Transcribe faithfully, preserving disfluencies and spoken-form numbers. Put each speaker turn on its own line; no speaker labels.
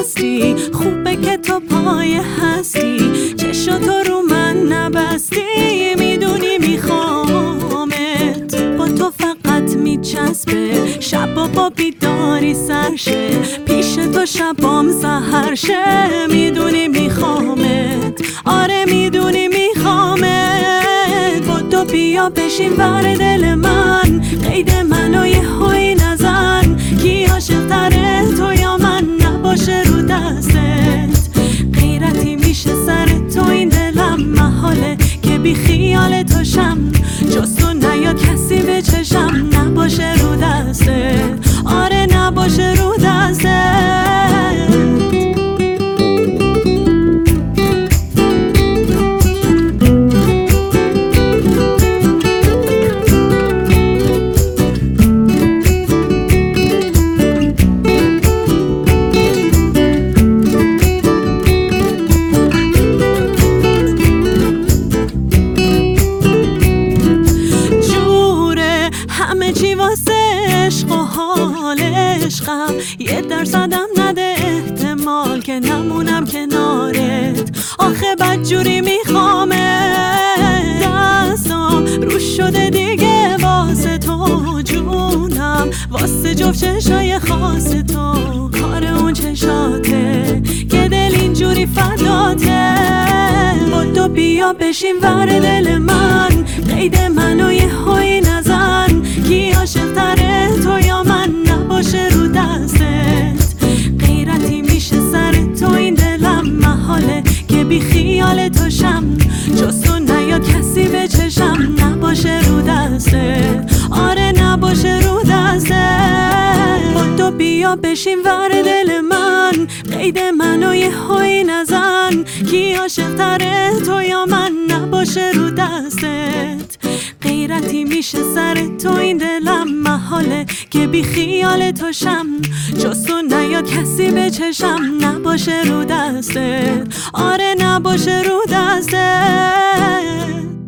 هستی، خوبه که تو پای هستی، چشم تو رو من نبستی. میدونی میخوامت، با تو فقط میچسبه، شبا با بیداری سرشه، پیش تو شبام سحر شه. میدونی میخوامت، آره میدونی میخوامت، با تو بیا بشین ور دل من، قید منو یه هوی نزن، کی عاشق تره تو یا من، نباشه رو دستت غیرتی میشه سر تو این دلم، محاله که بی خیال تو شم، جز تو نیاد کسی به چشم، نباشه رو دستت، آره نباشه رو دستت. همه چی واسه عشق و حال عشقم، یه درصدم نده احتمال که نمونم کنارت، آخه بدجوری میخوامت، دستم رو شده دیگه واسه تو جونم، واسه جفت چشای خاص تو، کار اون چشاته که دل اینجوری فداته. با تو بیا بشین ور دل من، قید منو یه هوی نزن، کی عاشق تره تو یا من، نباشه رو دستت غیرتی میشه سر تو این دلم، محاله که بی خیال تو شم، جز تو نیاد کسی به چشم، نباشه رو دستت، آره نباشه رو دستت. با تو بیا بشین ور دل من، قید منو یه هوی نزن، کی عاشق تره تو یا من، نباشه رو دستت غیرتی میشه سر تو این دلم، محاله که بی خیال تو شم، جز تو نیاد کسی به چشم، نباشه رو دستت، آره نباشه رو دستت.